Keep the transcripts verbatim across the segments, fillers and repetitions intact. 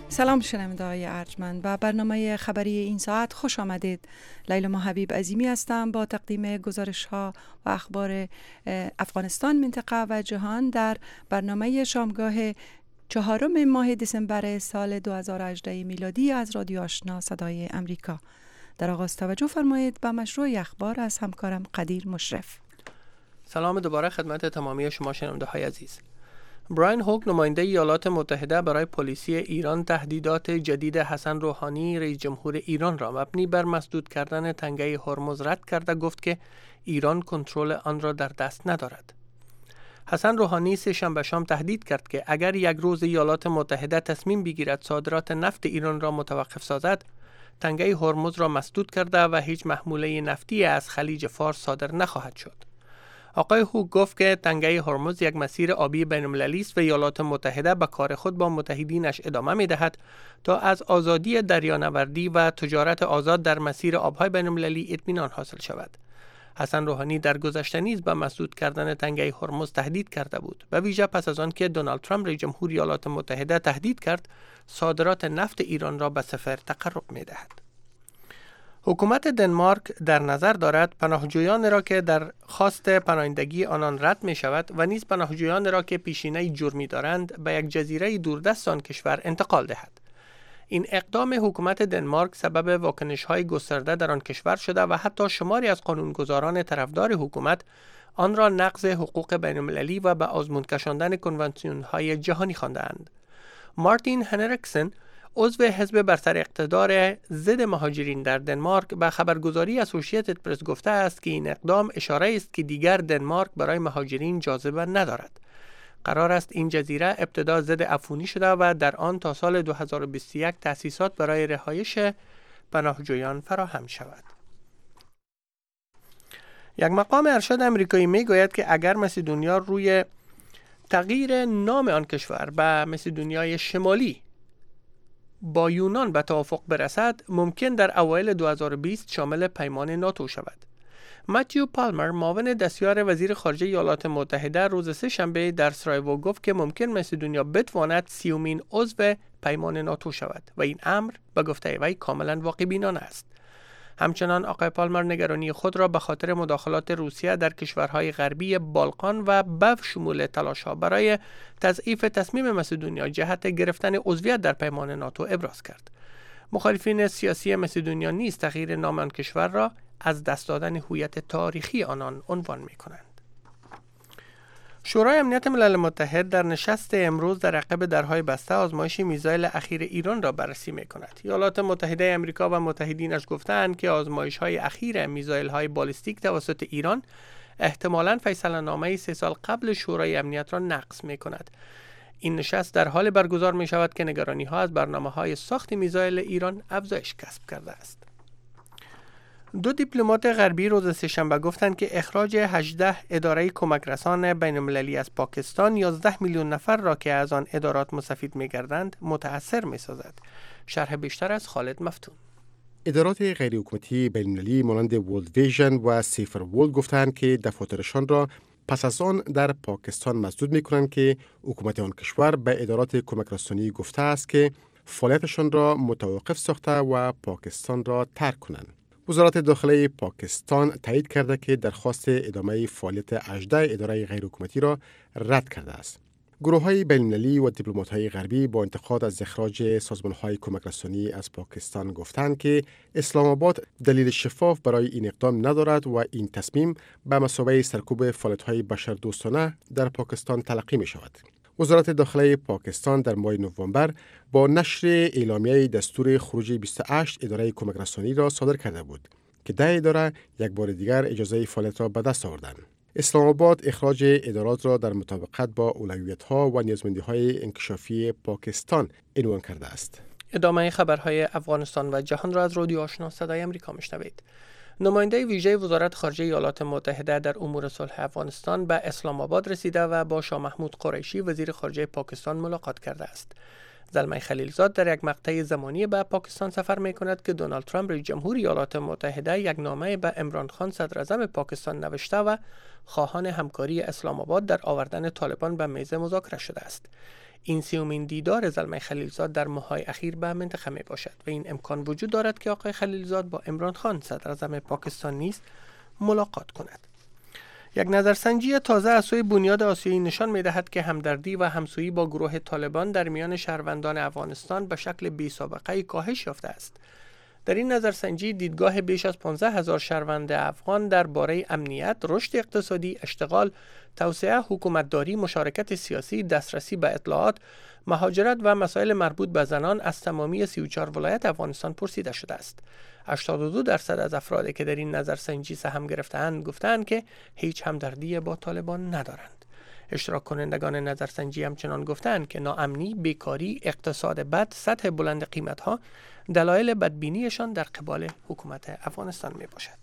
سلام شنونده‌های ارجمند و برنامه خبری این ساعت خوش آمدید. لیلا ما حبیب عظیمی هستم با تقدیم گزارش‌ها و اخبار افغانستان، منطقه و جهان در برنامه شامگاه چهارم ماه دسامبر سال دو هزار و هجده میلادی از رادیو آشنا صدای امریکا. در آغاز توجه فرمایید به مشروع اخبار از همکارم قدیر مشرف. سلام دوباره خدمت تمامی شما شنونده‌های عزیز. براین هوک نماینده ایالات متحده برای پلیسی ایران تهدیدات جدید حسن روحانی رئیس جمهور ایران را مبنی بر مسدود کردن تنگه هرمز رد کرده گفت که ایران کنترل آن را در دست ندارد. حسن روحانی سه شنبه شام تهدید کرد که اگر یک روز ایالات متحده تصمیم بگیرد صادرات نفت ایران را متوقف سازد، تنگه هرمز را مسدود کرده و هیچ محموله نفتی از خلیج فارس صادر نخواهد شد. آقای هوک گفت که تنگه هرمز یک مسیر آبی بین‌المللی است و ایالات متحده به کار خود با متحدینش ادامه می‌دهد تا از آزادی دریانوردی و تجارت آزاد در مسیر آب‌های بین‌المللی اطمینان حاصل شود. حسن روحانی در گذشته نیز به مسدود کردن تنگه هرمز تهدید کرده بود، به ویژه پس از آن که دونالد ترامپ رئیس جمهور ایالات متحده تهدید کرد صادرات نفت ایران را به صفر تقرب می‌دهد. حکومت دنمارک در نظر دارد پناهجویان را که در خواست پناهندگی آنان رد می شود و نیز پناهجویان را که پیشینه جرمی دارند به یک جزیره دوردست آن کشور انتقال دهد. این اقدام حکومت دنمارک سبب واکنش‌های گسترده در آن کشور شده و حتی شماری از قانونگذاران طرفدار حکومت آن را نقض حقوق بین‌المللی و به آزمون کشاندن کنوانسیون‌های جهانی خواندند. مارتین هنریکسن، عضو حزب بر سر اقتدار ضد مهاجرین در دنمارک، به خبرگزاری اسوسییتد پرس گفته است که این اقدام اشاره است که دیگر دنمارک برای مهاجرین جاذبه ندارد. قرار است این جزیره ابتدا ضد عفونی شده و در آن تا سال دو هزار و بیست و یک تأسیسات برای رهایش پناهجویان فراهم شود. یک مقام ارشد امریکایی می گوید که اگر مسیدونیا روی تغییر نام آن کشور به مسیدونیای شمالی با یونان به توافق برسد، ممکن در اوایل دو هزار و بیست شامل پیمان ناتو شود. متیو پالمر، معاون دستیار وزیر خارجه ایالات متحده، روز سه شنبه در سرایوو گفت که ممکن مسیدونیا بتواند سیومین عضو پیمان ناتو شود و این امر به گفته وی کاملا واقع بینانه است. همچنان آقای پالمر نگرانی خود را به خاطر مداخلات روسیه در کشورهای غربی بالقان و به شمول تلاش‌ها برای تضعیف تصمیم مسیدونیا جهت گرفتن عضویت در پیمان ناتو ابراز کرد. مخالفین سیاسی مسیدونیا نیز تغییر نام آن کشور را از دست دادن هویت تاریخی آنان عنوان می‌کنند. شورای امنیت ملل متحد در نشست امروز در عقب درهای بسته آزمایش میزایل اخیر ایران را بررسی می‌کند. ایالات متحده آمریکا و متحدینش گفتند که آزمایش‌های اخیر میزایل‌های بالیستیک توسط ایران احتمالاً فیصله‌نامه سه سال قبل شورای امنیت را نقض می‌کند. این نشست در حال برگزار می‌شود که نگرانی‌ها از برنامه‌های ساخت میزایل ایران افزایش کسب کرده است. دو دیپلمات غربی روز سه‌شنبه گفتند که اخراج هجده اداره کمک رسان بین‌المللی از پاکستان یازده میلیون نفر را که از آن ادارات مستفید می‌گردند متأثر می‌سازد. شرح بیشتر از خالد مفتون. ادارات غیرحکومتی بین‌المللی مانند ورلد ویژن و سیفر ورلد گفتند که دفاترشان را پس از آن در پاکستان مسدود می‌کنند که حکومت آن کشور به ادارات کمک رسانی گفته است که فعالیتشان را متوقف ساخته و پاکستان را ترک کنند. وزارت داخلی پاکستان تایید کرده که درخواست ادامه فعالیت هجده اداره غیرحکومتی را رد کرده است. گروه‌های بین‌المللی و دیپلمات‌های غربی با انتقاد از اخراج سازمان‌های کمک رسانی از پاکستان گفتند که اسلام آباد دلیل شفاف برای این اقدام ندارد و این تصمیم به مثابه سرکوب فعالیت‌های بشردوستانه در پاکستان تلقی می‌شود. وزارت داخلی پاکستان در ماه نوامبر با نشر اعلامیه دستور خروج بیست و هشت اداره کمک رسانی را صادر کرده بود که ده اداره یک بار دیگر اجازه فعالیت را به دست آوردند. اسلام آباد اخراج ادارات را در مطابقت با اولویت‌ها و نیازمندی‌های انکشافی پاکستان عنوان کرده است. ادامه خبرهای افغانستان و جهان را از رادیو آشنا صدای آمریکا میشنوید. نماینده ویژه وزارت خارجه ایالات متحده در امور صلح افغانستان به اسلام آباد رسیده و با شاه محمود قریشی وزیر خارجه پاکستان ملاقات کرده است. زلمه خلیلزاد در یک مقطع زمانی به پاکستان سفر می کند که دونالد ترامپ رئیس جمهور ایالات متحده یک نامه به عمران خان صدر اعظم پاکستان نوشته و خواهان همکاری اسلام آباد در آوردن طالبان به میز مذاکره شده است. این سیومین دیدار زلمه خلیلزاد در ماه‌های اخیر به منطقه می باشد و این امکان وجود دارد که آقای خلیلزاد با عمران خان صدر اعظم پاکستان نیز ملاقات کند. یک نظرسنجی تازه از سوی بنیاد آسیایی نشان می‌دهد که همدردی و همسویی با گروه طالبان در میان شهروندان افغانستان به شکل بی‌سابقه‌ای کاهش یافته است. در این نظرسنجی دیدگاه بیش از پانزده هزار شهروند افغان درباره امنیت، رشد اقتصادی، اشتغال، توسعه حکومتداری، مشارکت سیاسی، دسترسی به اطلاعات، مهاجرت و مسائل مربوط به زنان از تمامی سی و چهار ولایت افغانستان پرسیده شده است. هشتاد و دو درصد از افرادی که در این نظرسنجی سهم گرفته‌اند گفتند که هیچ همدردی با طالبان ندارند. اشتراک کنندگان نظرسنجی همچنان گفتند که ناامنی، بیکاری، اقتصاد بد، سطح بلند قیمت‌ها دلایل بدبینیشان در قبال حکومت افغانستان می باشد.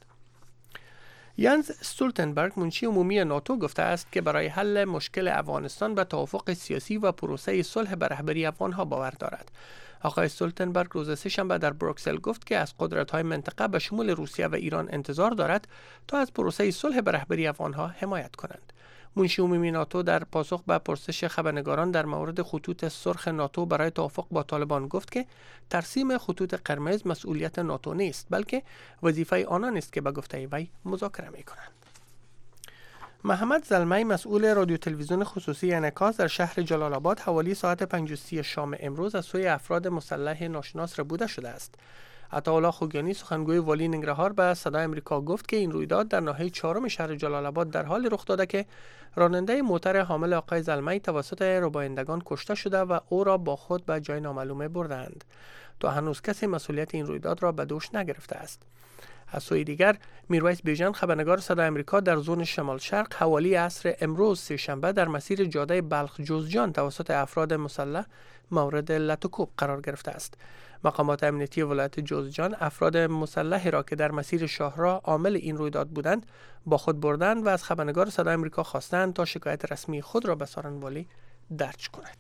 یانز استولتنبرگ منشی عمومی ناتو گفته است که برای حل مشکل افغانستان به توافق سیاسی و پروسه صلح به رهبری افغانها باور دارد. آقای استولتنبرگ روز سه‌شنبه در بروکسل گفت که از قدرت‌های منطقه به شمول روسیه و ایران انتظار دارد تا از پروسه صلح به رهبری افغانها حمایت کنند. منشی عمومی ناتو در پاسخ به پرسش خبرنگاران در مورد خطوط سرخ ناتو برای توافق با طالبان گفت که ترسیم خطوط قرمز مسئولیت ناتو نیست، بلکه وظیفه آنان است که به گفته وی مذاکره می‌کنند. محمد زلمی مسئول رادیو تلویزیون خصوصی انعکاس در شهر جلال آباد حوالی ساعت پنج و سی شام امروز از سوی افراد مسلح ناشناس ربوده شده است. عطاالله خوگیانی سخنگوی والی ننگرهار به صدای آمریکا گفت که این رویداد در ناحیه چهارم شهر جلال آباد در حال رخ داده که راننده موتر حامل آقای زلمی توسط ربایندگان کشته شده و او را با خود به جای نامعلومه بردند. تا هنوز کسی مسئولیت این رویداد را به دوش نگرفته است. از سوی دیگر میرویس بیژن خبرنگار صدای آمریکا در زون شمال شرق حوالی عصر امروز سه‌شنبه در مسیر جاده بلخ جوزجان توسط افراد مسلح مورد لطوکوب قرار گرفته است. مقامات امنیتی ولایت جوزجان افراد مسلحی را که در مسیر شاهراه عامل این رویداد بودند با خود بردند و از خبرنگار صدای آمریکا خواستند تا شکایت رسمی خود را به سارنوالی درج کند.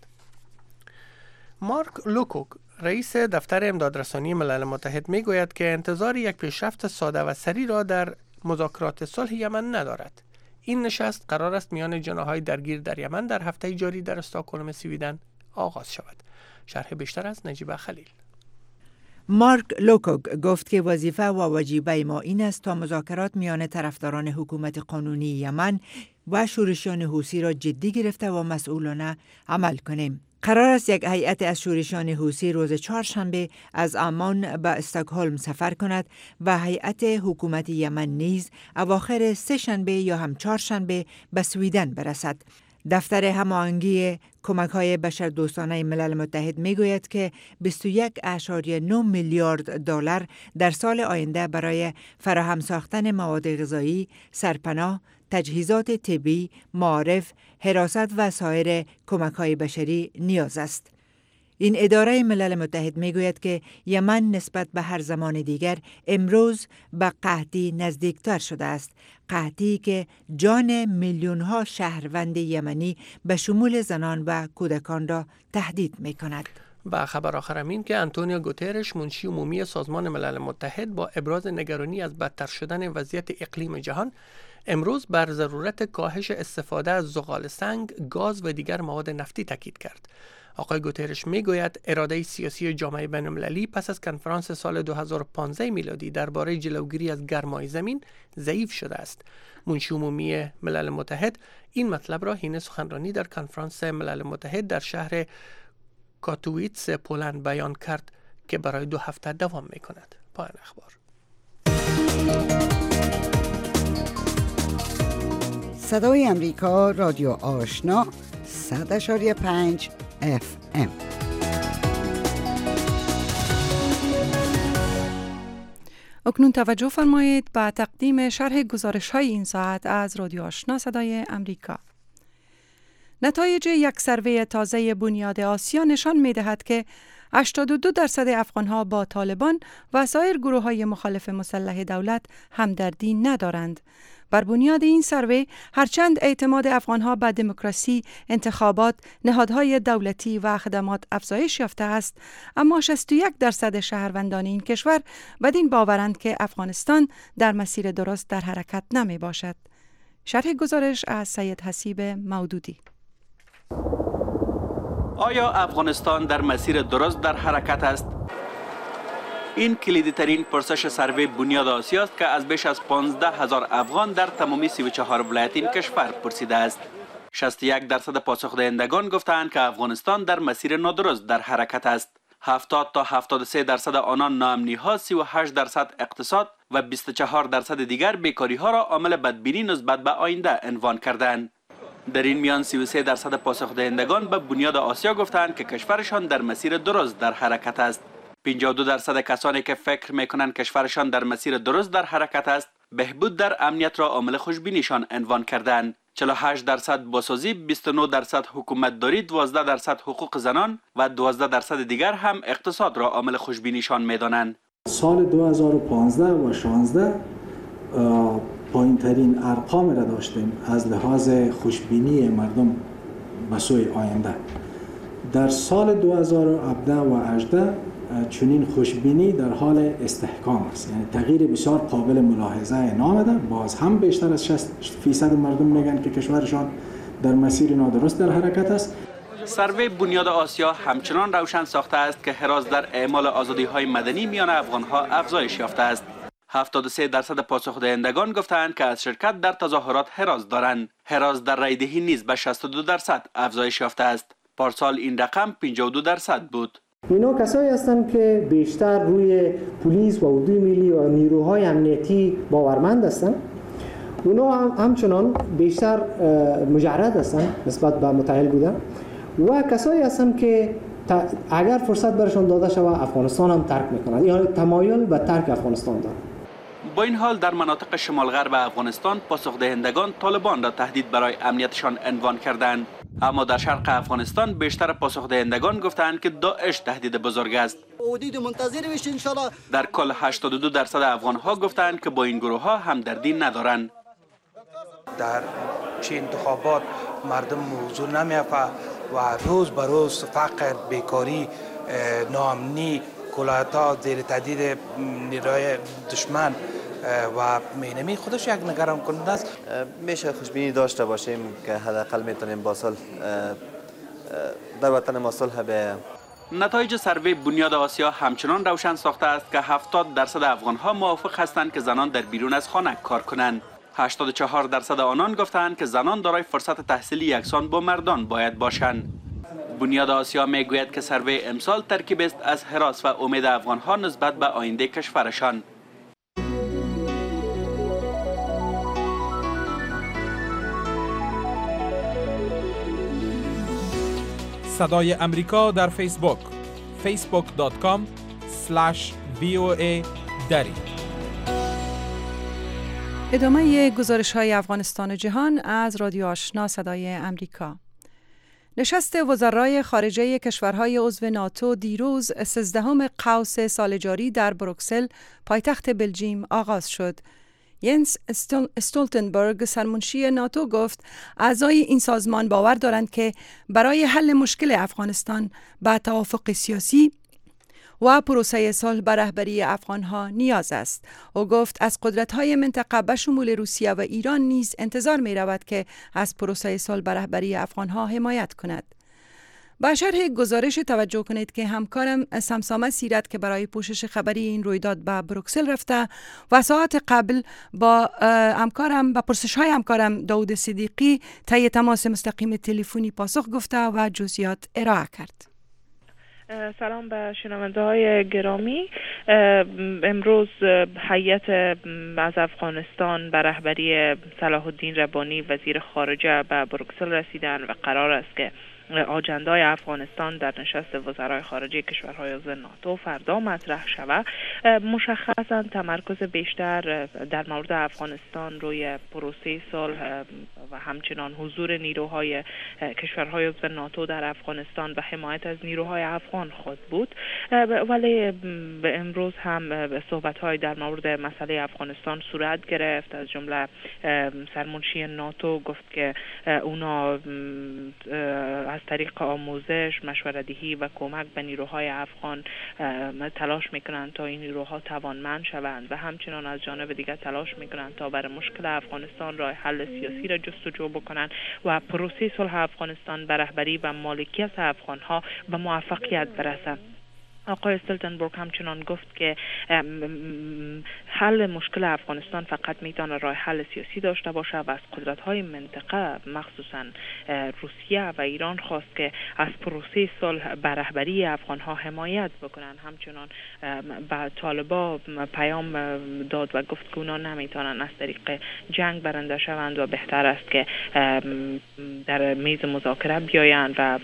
مارک لوکوک رئیس دفتر امدادرسانی ملل متحد می گوید که انتظار یک پیشرفت ساده و سریع را در مذاکرات صلح یمن ندارد. این نشست قرار است میان جناح‌های درگیر در یمن در هفته جاری در استکهلم سویدن آغاز شود. شرح بیشتر از نجیبه خلیل. مارک لوکوک گفت که وظیفه و واجبه ما این است تا مذاکرات میان طرفداران حکومت قانونی یمن و شورشیان حوثی را جدی گرفته و مسئولانه عمل کنیم. قرار است یک هیئت از شورشیان حوثی روز چهارشنبه از عمان به استکهلم سفر کند و هیئت حکومت یمن نیز اواخر سه شنبه یا هم چهارشنبه به سویدن برسد. دفتر هماهنگی کمک‌های بشردوستانه ملل متحد می‌گوید که بیست و یک ممیز نه میلیارد دلار در سال آینده برای فراهم ساختن مواد غذایی، سرپناه، تجهیزات طبی، معارف، حراست و سایر کمک‌های بشری نیاز است. این اداره ملل متحد میگوید که یمن نسبت به هر زمان دیگر امروز به قحطی نزدیکتر شده است. قحطی که جان میلیون ها شهروند یمنی به شمول زنان و کودکان را تهدید می کند. و خبر آخر این که آنتونیو گوترش منشی عمومی سازمان ملل متحد با ابراز نگرانی از بدتر شدن وضعیت اقلیم جهان امروز بر ضرورت کاهش استفاده از زغال سنگ، گاز و دیگر مواد نفتی تاکید کرد. آقای گوترش میگوید اراده سیاسی جامعه بین‌المللی پس از کنفرانس سال دو هزار و پانزده میلادی درباره جلوگیری از گرمای زمین ضعیف شده است. منشی عمومی ملل متحد این مطلب را حین سخنرانی در کنفرانس ملل متحد در شهر کاتوویتس پولند بیان کرد که برای دو هفته دوام می‌کند. پایان اخبار. صدای امریکا رادیو آشنا صد اشاری پنج اف ام. اکنون توجه فرمایید به تقدیم شرح گزارش های این ساعت از رادیو آشنا صدای امریکا. نتایج یک سروی تازه بنیاد آسیا نشان می دهد که هشتاد و دو درصد افغانها با طالبان و سایر گروه های مخالف مسلح دولت همدردی ندارند. بر بنیاد این سروی هرچند اعتماد افغانها به دموکراسی، انتخابات، نهادهای دولتی و خدمات افزایش یافته است، اما شصت و یک درصد شهروندان این کشور بدین باورند که افغانستان در مسیر درست در حرکت نمی باشد. شرح گزارش از سید حسیب مودودی. آیا افغانستان در مسیر درست در حرکت است؟ این کلیدی ترین پرسش سروی بنیاد آسیا است که از بیش از پانزده هزار افغان در تمامی سی و چهار ولایت این کشور پرسیده است. شصت و یک درصد پاسخ دهندگان گفتند که افغانستان در مسیر نادرست در حرکت است. هفتاد تا هفتاد و سه درصد آنان ناامنی ها، سی و هشت درصد اقتصاد و بیست و چهار درصد دیگر بیکاری ها را عامل بدبینی نسبت به آینده عنوان کردند. در این میان سی و سه درصد پاسخ دهندگان به بنیاد آسیا گفتند که کشورشان در مسیر درست در حرکت است. پنجاه و دو درصد کسانی که فکر میکنند کشورشان در مسیر درست در حرکت است، بهبود در امنیت را عامل خوشبینیشان عنوان کردند. چهل و هشت درصد بازسازی، بیست و نه درصد حکومتداری، دوازده درصد حقوق زنان و دوازده درصد دیگر هم اقتصاد را عامل خوشبینیشان میدانند. سال دو هزار و پانزده و شانزده پایین ترین ارقام را داشتیم از لحاظ خوشبینی مردم به سوی آینده. در سال دو هزار و هفده و هجده چنین خوشبینی در حال استحکام است، یعنی تغییر بسیار قابل ملاحظه نامده. باز هم بیشتر از شصت فیصد مردم میگن که کشورشان در مسیر نادرست در حرکت است. سروی بنیاد آسیا همچنان روشن ساخته است که هراس در اعمال آزادی‌های مدنی میان افغان‌ها افزایش یافته است. هفتاد و سه درصد پاسخ دهندگان گفتند که از شرکت در تظاهرات هراس دارند. هراس در رای دهی نیز به شصت و دو درصد افزایش یافته است. پارسال این رقم پنجاه و دو درصد بود. اینا کسایی هستند که بیشتر روی پلیس و اردوی ملی و نیروهای امنیتی باورمند هستند. اونا هم همچنان بیشتر مجرد هستند نسبت به متحل بودن و کسایی هستند که اگر فرصت برشان داده شود افغانستان هم ترک میکنند، یعنی تمایل به ترک افغانستان دارند. با این حال در مناطق شمال غرب افغانستان پاسخ دهندگان طالبان را تهدید برای امنیتشان عنوان کردند، اما در شرق افغانستان بیشتر پاسخ دهندگان گفتند که داعش تهدید بزرگ است. در کل هشتاد و دو درصد افغان ها گفتند که با این گروه ها همدردی ندارند. در چه انتخابات مردم حضور نمی‌یافته و روز به روز فقر، بیکاری، ناامنی، کلاهتا زیر تهدید نیروهای دشمن و مینمی خودش یک نگران کننده است. میشه خوشبینی داشته باشیم که حداقل میتونیم با صلح در وطن ما صلح به. نتایج سروی بنیاد آسیا همچنان روشن ساخته است که هفتاد درصد افغان ها موافق هستند که زنان در بیرون از خانه کار کنند. هشتاد و چهار درصد آنان گفتند که زنان دارای فرصت تحصیلی یکسان با مردان باید باشند. بنیاد آسیا میگوید که سروی امسال ترکیب است از هراس و امید افغان ها نسبت به آینده کشورشان. صدای امریکا در فیسبوک فیسبوک دات کام اسلش وی او ای دری. ادامه گزارش های افغانستان و جهان از رادیو آشنا صدای امریکا. نشست وزرای خارجه کشورهای عضو ناتو دیروز سیزدهم قوس سال جاری در بروکسل پایتخت بلژیم آغاز شد. ینس استولتنبرگ سرمنشی ناتو گفت اعضای این سازمان باور دارند که برای حل مشکل افغانستان به توافق سیاسی و پروسه صلح به رهبری افغانها نیاز است. او گفت از قدرت‌های منطقه به شمول روسیه و ایران نیز انتظار می‌رود که از پروسه صلح به رهبری افغانها حمایت کند. با شرح گزارش توجه کنید که همکارم سمسامه سیرت که برای پوشش خبری این رویداد به بروکسل رفته و ساعت قبل با همکارم با پرسش‌های همکارم داود صدیقی طی تماس مستقیم تلفنی پاسخ گفته و جزئیات ارائه کرد. سلام به شنونده های گرامی. امروز هیئت از افغانستان به رهبری صلاح الدین ربانی وزیر خارجه به بروکسل رسیدن و قرار است که آجندای افغانستان در نشست وزرای خارجه کشورهای عضو ناتو فردا مطرح شود. مشخصا تمرکز بیشتر در مورد افغانستان روی پروسه صلح و همچنان حضور نیروهای کشورهای عضو ناتو در افغانستان و حمایت از نیروهای افغان خود بود، ولی به امروز هم صحبت‌های در مورد مسئله افغانستان صورت گرفت. از جمله سرمنشی ناتو گفت که اونا از طریق آموزش، مشوره‌دهی و کمک به نیروهای افغان تلاش میکنند تا این نیروها توانمند شوند و همچنان از جانب دیگر تلاش میکنند تا برای مشکل افغانستان راه حل سیاسی را جست جستجو بکنن و پروسه صلح افغانستان به رهبری و مالکیت افغانها به موفقیت برسه. آقای استولتنبرگ همچنان گفت که حل مشکل افغانستان فقط میتونه راه حل سیاسی داشته باشه و از قدرت‌های منطقه مخصوصا روسیه و ایران خواست که از پروسه صلح به رهبری افغان‌ها حمایت بکنن. همچنان به طالبان پیام داد و گفت که اونا نمیتونن از طریق جنگ برنده شوند و بهتر است که در میز مذاکره بیایند و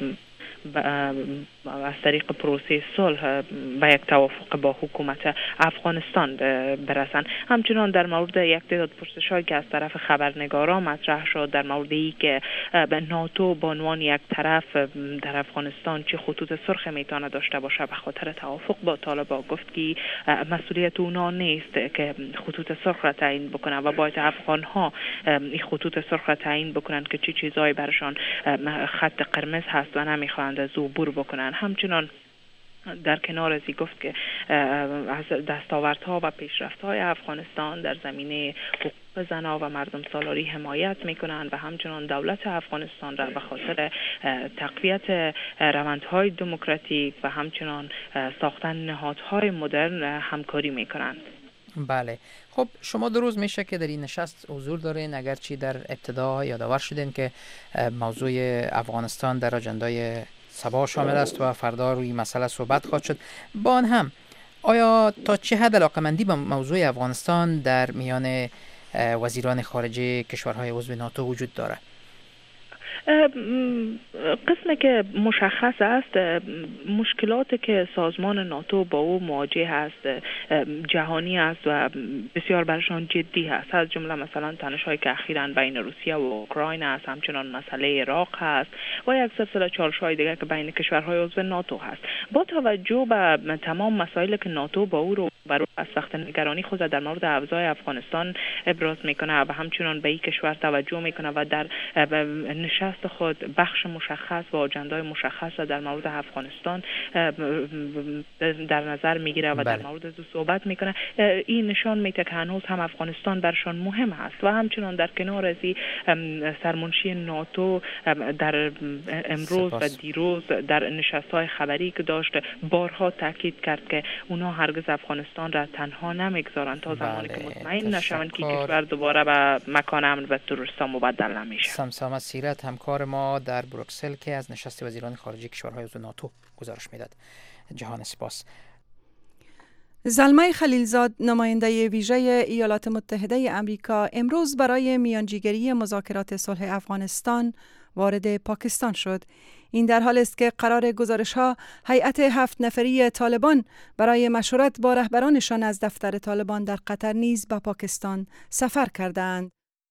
از طریق پروسه صلح به یک توافق با حکومت افغانستان برسند. همچنان در مورد یک تعداد پرسش‌هایی که از طرف خبرنگاران مطرح شد در مورد ای که ناتو به عنوان یک طرف در افغانستان چه خطوط سرخ میتونه داشته باشه به خاطر توافق با طالبان، گفت که مسئولیت اونا نیست که خطوط سرخ را تعیین بکنن و باید افغان‌ها این خطوط سرخ را تعیین بکنن که چه چیزایی برشان خط قرمز هست و نمیخوان از او عبور بکنن. همچنان در کنار ازی گفت که از دستاوردها و پیشرفت‌های افغانستان در زمینه حقوق زنان و مردم سالاری حمایت میکنند و همچنان دولت افغانستان را به خاطر تقویت روندهای دموکراتیک و همچنان ساختن نهادهای مدرن همکاری میکنند. بله، خب شما دو روز میشه که در این نشست حضور دارین، اگرچه در ابتدا یادآور شدین که موضوع افغانستان در اجندای سبا شامل است و فردا روی مسئله صحبت خواهد شد. با آن هم آیا تا چه حد علاقه‌مندی به موضوع افغانستان در میان وزیران خارجه کشورهای عضو ناتو وجود داره؟ قسمی که مشخص است مشکلاتی که سازمان ناتو با او مواجه است جهانی است و بسیار برشان جدی است، از جمله مثلا تنش‌هایی که اخیراً بین روسیه و اوکراین است، همچنان مسئله عراق است و یک سلسله چالش‌های دیگر که بین کشورهای عضو ناتو هست. با توجه به تمام مسائلی که ناتو با او رو برای از وقت نگرانی خود در مورد اوضاع افغانستان ابراز میکنه و همچنان به این کشور توجه میکنه و در نشست خود بخش مشخص و اجندای مشخص در مورد افغانستان در نظر میگیره و در مورد از صحبت میکنه، این نشان میده که هنوز هم افغانستان برشان مهم است و همچنان در کنار از سرمنشی ناتو در امروز و دیروز در نشست‌های خبری که داشت بارها تاکید کرد که اونا هرگز افغانستان را تنها نمیگذارن تا زمانی که مطمئن نشوند که کشور دوباره به مکان امن و تروریستا مبدل نمیشه. سمسامه سیرت همکار ما در بروکسل که از نشست وزیران خارجه کشورهای عضو ناتو گزارش میداد. جهان سپاس. زلمه خلیلزاد نماینده ویژه ایالات متحده امریکا امروز برای میانجیگری مذاکرات صلح افغانستان وارد پاکستان شد. این در حال است که قرار گزارش‌ها هیئت هفت نفری طالبان برای مشورت با رهبرانشان از دفتر طالبان در قطر نیز به پاکستان سفر کردند.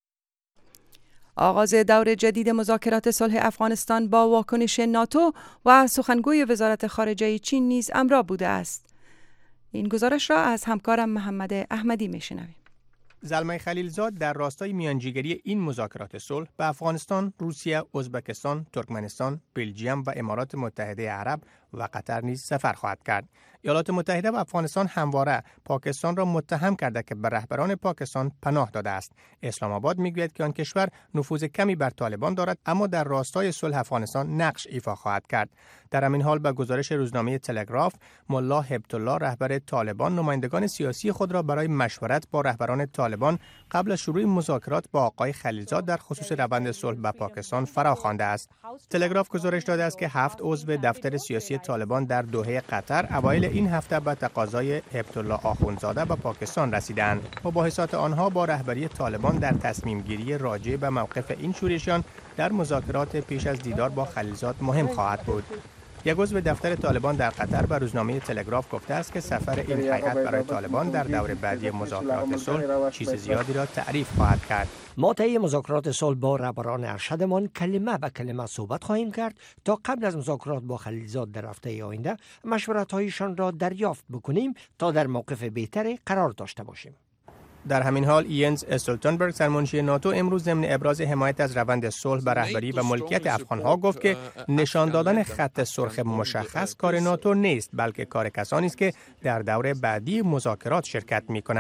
آغاز دور جدید مذاکرات صلح افغانستان با واکنش ناتو و سخنگوی وزارت خارجه چین نیز همراه بوده است. این گزارش را از همکارم محمد احمدی میشنویم. زلمه خلیلزاد در راستای میانجیگری این مذاکرات صلح به افغانستان، روسیه، ازبکستان، ترکمنستان، بلژیم و امارات متحده عرب و قطر نیز سفر خواهد کرد. ایالات متحده و افغانستان همواره پاکستان را متهم کرده که به رهبران پاکستان پناه داده است. اسلام آباد میگوید که آن کشور نفوذ کمی بر طالبان دارد، اما در راستای صلح افغانستان نقش ایفا خواهد کرد. در همین حال به گزارش روزنامه تلگراف، ملا هبت‌الله رهبر طالبان نمایندگان سیاسی خود را برای مشورت با رهبران طالبان قبل از شروع مذاکرات با آقای خلیلزاد در خصوص روند صلح با پاکستان فراخوانده است. تلگراف گزارش داده است که هفت عضو دفتر سیاسی طالبان در دوحه قطر اوایل این هفته به تقاضای هبت‌الله آخوندزاده به پاکستان رسیدند. مباحثات آنها با رهبری طالبان در تصمیم گیری راجع به موقف این شورشیان در مذاکرات پیش از دیدار با خلیلزاد مهم خواهد بود. یک عضو دفتر طالبان در قطر به روزنامه تلگراف گفته است که سفر این هیئت برای طالبان در دور بعدی مذاکرات صلح چیز زیادی را تعریف خواهد کرد. ما طی مذاکرات صلح با رهبران ارشدمان کلمه به کلمه صحبت خواهیم کرد تا قبل از مذاکرات با خلیلزاد در هفته آینده مشورت‌هایشان را دریافت بکنیم تا در موقف بهتری قرار داشته باشیم. در همین حال ینز استولتنبرگ سرمنشی ناتو امروز ضمن ابراز حمایت از روند صلح به رهبری و ملکیت افغانها گفت که نشان دادن خط سرخ مشخص کار ناتو نیست، بلکه کار کسانی است که در دور بعدی مذاکرات شرکت می‌کنند.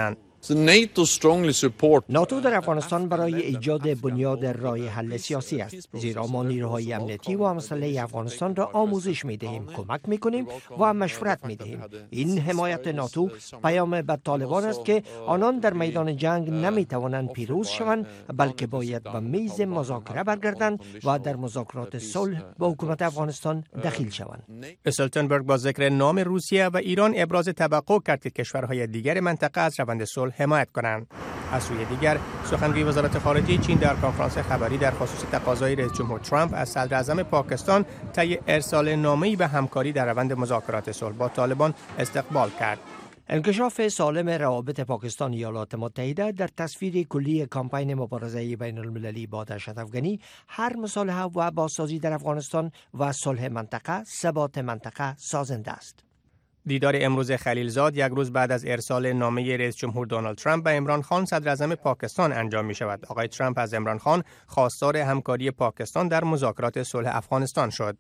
ناتو در افغانستان برای ایجاد بنیاد راه حل سیاسی است، زیرا ما نیروهای امنیتی و مسلح افغانستان را آموزش می دهیم، کمک می کنیم و مشورت می دهیم. این حمایت ناتو پیام به طالبان است که آنان در میدان جنگ نمی توانند پیروز شوند، بلکه باید به میز مذاکره برگردند و در مذاکرات صلح با حکومت افغانستان دخیل شوند. استولتنبرگ با ذکر نام روسیه و ایران ابراز توقع کرد که کشورهای دیگر منطقه از روند صلح حمایت کنند. از سوی دیگر سخنگوی وزارت خارجه چین در کنفرانس خبری در خصوص تقاضای رئیس جمهور ترامپ از صدر اعظم پاکستان طی ارسال نامه‌ای به همکاری در روند مذاکرات صلح با طالبان استقبال کرد. انکشاف سالم روابط پاکستان و ایالات متحده در تصویر کلی کامپین مبارزه بین المللی با دهشت افغانی، هر مصالحه و بازسازی در افغانستان و صلح منطقه ثبات منطقه سازنده است. دیدار امروز خلیلزاد یک روز بعد از ارسال نامه رئیس جمهور دونالد ترامپ به عمران خان صدر اعظم پاکستان انجام می شود. آقای ترامپ از عمران خان خواستار همکاری پاکستان در مذاکرات صلح افغانستان شد.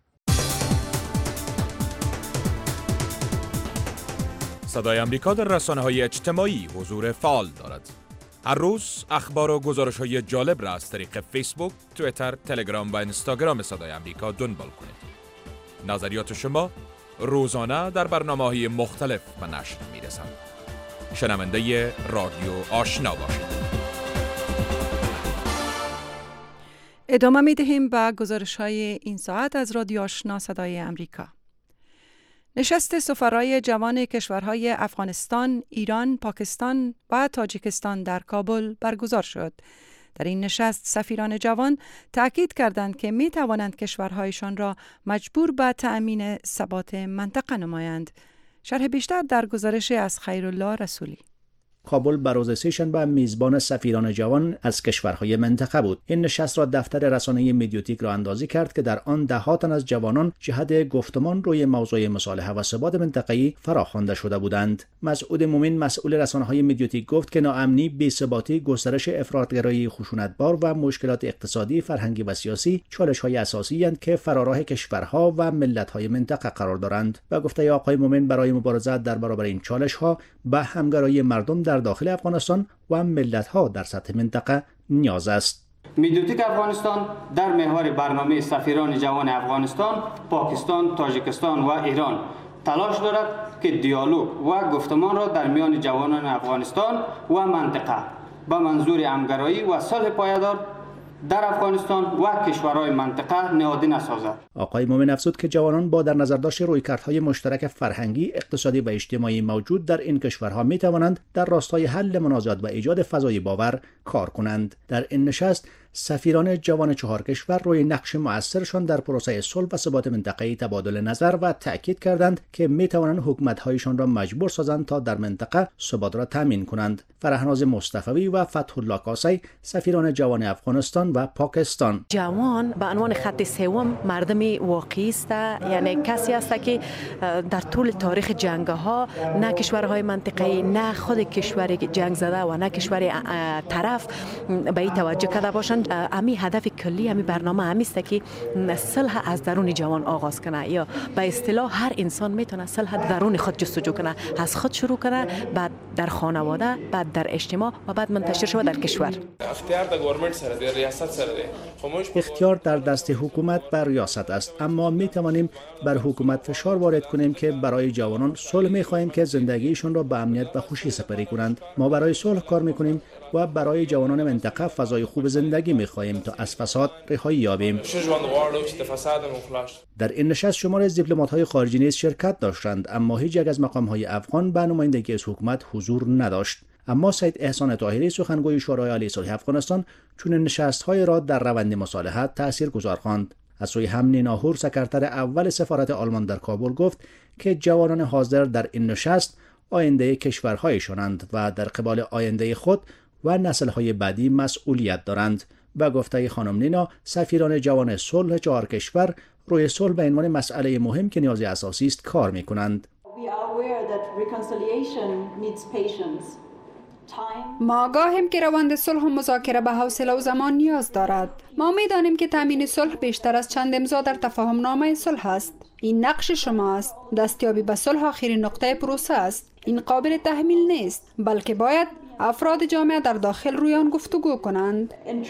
صدای امریکا در رسانه‌های اجتماعی حضور فعال دارد. هر روز اخبار و گزارش‌های جالب را از طریق فیسبوک، توییتر، تلگرام و اینستاگرام صدای امریکا دنبال کنید. نظریات شما روزانه در برنامه‌های مختلف به نشر می‌رسند. شنونده رادیو آشنا باشید. ادامه می‌دهیم به گزارش‌های این ساعت از رادیو آشنا صدای امریکا. نشست سفرای جوان کشورهای افغانستان، ایران، پاکستان و تاجیکستان در کابل برگزار شد. در این نشست سفیران جوان تأکید کردند که می توانند کشورهایشان را مجبور به تأمین ثبات منطقه نمایند. شرح بیشتر در گزارش از خیرالله رسولی. کابل بر روز سه‌شنبه میزبان سفیران جوان از کشورهای منطقه بود. این نشست را دفتر رسانه مدیوتیک را اندازی کرد که در آن ده ها تن از جوانان جهت گفتمان روی موضوع مصالحه و ثبات منطقه‌ای فراخوانده شده بودند. مسعود مومن مسئول رسانه‌های مدیوتیک گفت که ناامنی، بی‌ثباتی، گسترش افراط‌گرایی خشونتبار و مشکلات اقتصادی، فرهنگی و سیاسی چالش‌های اساسی اند که فراراه کشورها و ملت‌های منطقه قرار دارند. و گفته آقای مومن برای مبارزه در برابر این چالش‌ها به همگرایی مردم در داخل افغانستان و ملت‌ها در سطح منطقه نیاز است. مدیوتیک افغانستان در محور برنامه سفیران جوان افغانستان، پاکستان، تاجیکستان و ایران تلاش دارد که دیالوگ و گفتمان را در میان جوانان افغانستان و منطقه به منظور همگرایی و صلح پایدار در افغانستان و کشورهای منطقه نهادینه سازد. آقای مومن افزود که جوانان با در نظر داشت رویکردهای مشترک فرهنگی، اقتصادی و اجتماعی موجود در این کشورها می توانند در راستای حل منازعات و ایجاد فضای باور کار کنند. در این نشست سفیران جوان چهار کشور روی نقش مؤثرشان در پروسه صلح و ثبات منطقه‌ای تبادل نظر و تأکید کردند که می توانند حکومت‌هایشان را مجبور سازند تا در منطقه ثبات را تامین کنند. فرهناز مصطفی و فتح الله کاسی سفیران جوان افغانستان و پاکستان: جوان به عنوان خط سوم مردمی واقعی است، یعنی کسی است که در طول تاریخ جنگ‌ها نه کشورهای منطقه‌ای، نه خود کشور جنگ زده و نه کشور طرف به این توجه کرده باشند. امی هدف کلی امی برنامه همی است که صلح از درون جوان آغاز کنه، یا به اصطلاح هر انسان میتونه صلح درون خود جستجو کنه، از خود شروع کنه، بعد در خانواده، بعد در اجتماع و بعد منتشر شود در کشور. اختیار در گورنمنت سره دی، ریاست سره دی. اختیار در دست حکومت بر ریاست است، اما می توانیم بر حکومت فشار وارد کنیم که برای جوانان صلح می خواهیم که زندگیشان را به امنیت و خوشی سپری کنند. ما برای صلح کار می کنیم و برای جوانان منطقه فضای خوب زندگی می خواهیم تا از فساد رهایی یابیم. در این نشست شمار از دیپلمات‌های خارجی نیز شرکت داشتند، اما هیچ یک از مقام‌های افغان به نمایندگی از حکومت حضور نداشت. اما سید احسان طاهری سخنگوی شورای عالی صلح افغانستان چون نشست‌های را در روند مصالحت تاثیرگذار خواند. از سوی هم نینا هور سکرتر اول سفارت آلمان در کابل گفت که جوانان حاضر در این نشست آینده کشورهایشانند و در قبال آینده خود و نسل‌های بعدی مسئولیت دارند. به گفته خانم نینا، سفیران جوان صلح چهار کشور روی صلح به عنوان مسئله مهم که نیاز اساسی است کار می‌کنند. ما آگاهیم که روند صلح و مذاکره به حوصله و زمان نیاز دارد. ما می‌دانیم که تامین صلح بیشتر از چند امضا در تفاهم نامه صلح است. این نقش شما است. دستیابی به صلح آخرین نقطه پروسه است. این قابل تحمیل نیست، بلکه باید افراد جامعه در داخل روی آن گفتگو کنند.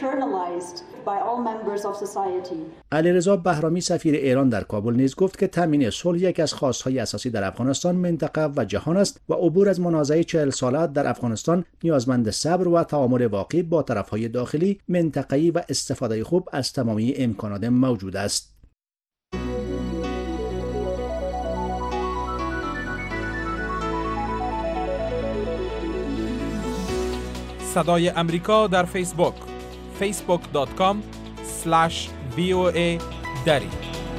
علیرضا بهرامی سفیر ایران در کابل نیز گفت که تامین صلح یک از خواستهای اساسی در افغانستان، منطقه و جهان است و عبور از منازعه چهل ساله در افغانستان نیازمند صبر و تعامل واقعی با طرفهای داخلی، منطقه‌ای و استفاده خوب از تمامی امکانات موجود است. صدای امریکا در فیسبوک فیسبوک دات کام اسلش وی او ای دری.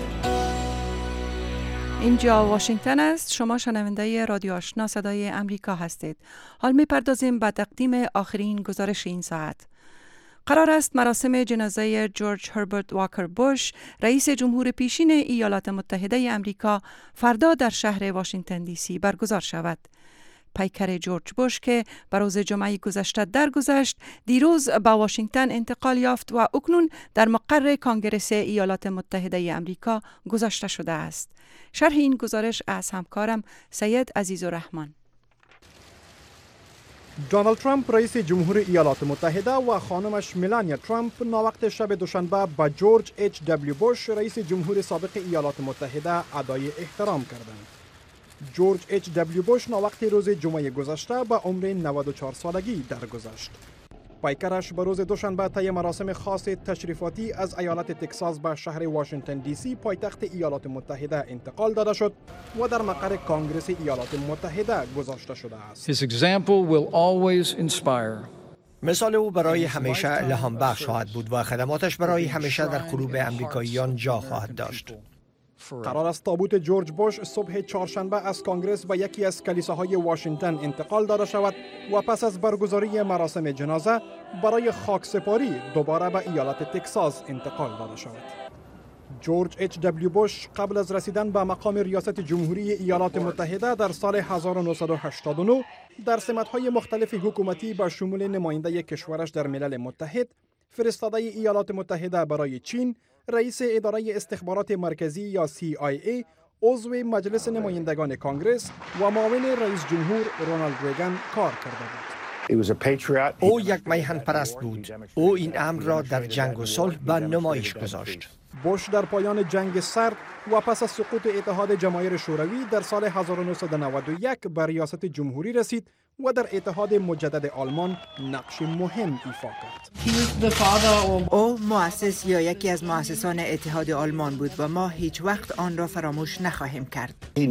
اینجا واشنگتن است. شما شنونده رادیو آشنا صدای امریکا هستید. حال می‌پردازیم به تقدیم آخرین گزارش این ساعت. قرار است مراسم جنازه جورج هربرت واکر بوش، رئیس جمهور پیشین ایالات متحده امریکا، فردا در شهر واشنگتن دی سی برگزار شود. پیکر جورج بوش که بر روز جمعه گذشته درگذشت، دیروز به واشنگتن انتقال یافت و اکنون در مقر کانگرس ایالات متحده امریکا گذاشته شده است. شرح این گزارش از همکارم سید عزیزالرحمن. دونالد ترامپ رئیس جمهور ایالات متحده و خانمش میلانیا ترامپ ناوقت شب دوشنبه به جورج اچ دبلیو بوش رئیس جمهور سابق ایالات متحده ادای احترام کردند. جورج اچ دبلیو بوش ناوقت روز جمعه گذشته به عمر نود و چهار سالگی درگذشت. پیکرش به روز دوشنبه طی مراسم خاص تشریفاتی از ایالت تگزاس به شهر واشنگتن دی سی پایتخت ایالات متحده انتقال داده شد و در مقر کانگرس ایالات متحده گذاشته شده است. His example will always inspire. مثال او برای همیشه الهام بخش خواهد بود و خدماتش برای همیشه در قلوب امریکاییان جا خواهد داشت. قرار است تابوت جورج بوش صبح چهارشنبه از کانگرس به یکی از کلیساهای واشنگتن انتقال داده شود و پس از برگزاری مراسم جنازه برای خاکسپاری دوباره به ایالت تگزاس انتقال داده شود. جورج اچ دبلیو بوش قبل از رسیدن به مقام ریاست جمهوری ایالات متحده در سال هزار و نهصد و هشتاد و نه در سمت‌های مختلف حکومتی به شمول نماینده کشورش در ملل متحد، فرستاده ایالات متحده برای چین، رئیس اداره استخبارات مرکزی یا سی آی ای، عضو مجلس نمایندگان کانگرس و معاون رئیس جمهور رونالد ریگان کار کرده بود. او یک میهن پرست بود. او این امر را در جنگ و صلح به نمایش گذاشت. بوش در پایان جنگ سرد و پس از سقوط اتحاد جماهیر شوروی در سال هزار و نهصد و نود و یک به ریاست جمهوری رسید و در اتحاد مجدد آلمان نقش مهم ایفا کرد. او مؤسس یا یکی از مؤسسان اتحاد آلمان بود و ما هیچ وقت آن را فراموش نخواهیم کرد.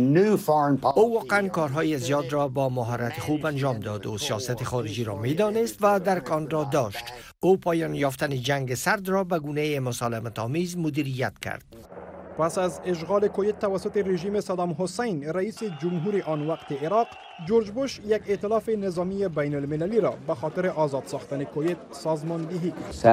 او واقعا کارهای زیاد را با مهارت خوب انجام داد و سیاست خارجی را می‌دانست و درک آن را داشت. او پایان یافتن جنگ سرد را به گونه مسالمت‌آمیز مدیریت کرد. پس از اشغال کویت توسط رژیم صدام حسین رئیس جمهور آن وقت عراق، جورج بوش یک ائتلاف نظامی بین المللی را به خاطر آزاد ساختن کویت سازماندهی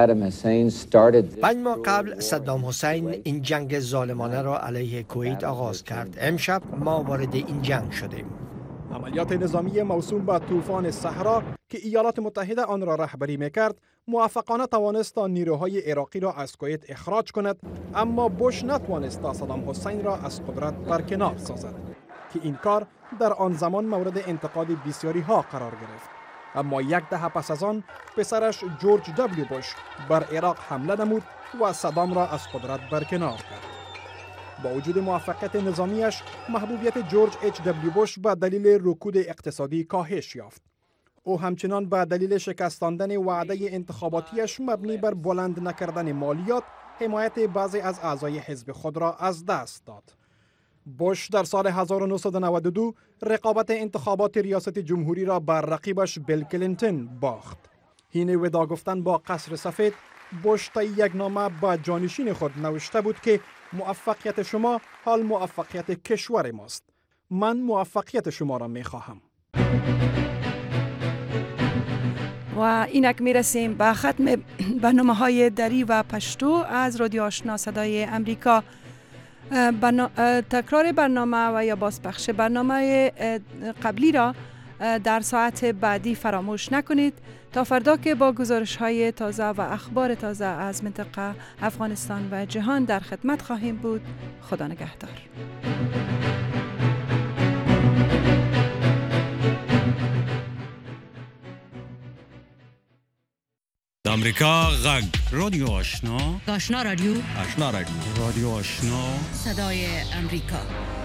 کرد. پنج ماه قبل صدام حسین این جنگ ظالمانه را علیه کویت آغاز کرد. امشب ما وارد این جنگ شدیم. عملیات نظامی موسوم به طوفان صحرا که ایالات متحده آن را رهبری میکرد، موفقانه توانست تا نیروهای عراقی را از کویت اخراج کند، اما بوش نتوانست تا صدام حسین را از قدرت برکنار سازد که این کار در آن زمان مورد انتقاد بسیاری ها قرار گرفت. اما یک دهه پس از آن پسرش جورج دبلیو بوش بر عراق حمله نمود و صدام را از قدرت برکنار کرد. با وجود موفقیت نظامیش، محبوبیت جورج اچ دبلیو بوش به دلیل رکود اقتصادی کاهش یافت. او همچنان به دلیل شکستاندن وعده انتخاباتیش مبنی بر بلند نکردن مالیات، حمایت بعضی از اعضای حزب خود را از دست داد. بوش در سال هزار و نهصد و نود و دو رقابت انتخابات ریاست جمهوری را بر رقیبش بیل کلینتون باخت. حین ودا گفتن با قصر سفید، بوش طی یک نامه با جانشین خود نوشته بود که موفقیت شما حال موفقیت کشور ماست. من موفقیت شما را می خواهم. و اینک می رسیم به ختم برنامه های دری و پشتو از رادیو آشنا صدای امریکا. برنا... تکرار برنامه و یا بازپخش برنامه قبلی را در ساعت بعدی فراموش نکنید. تا فردا که با گزارش های تازه و اخبار تازه از منطقه، افغانستان و جهان در خدمت خواهیم بود. خدا نگهدار. امریکا غږ رادیو آشنا آشنا رادیو آشنا رادیو رادیو آشنا صدای امریکا.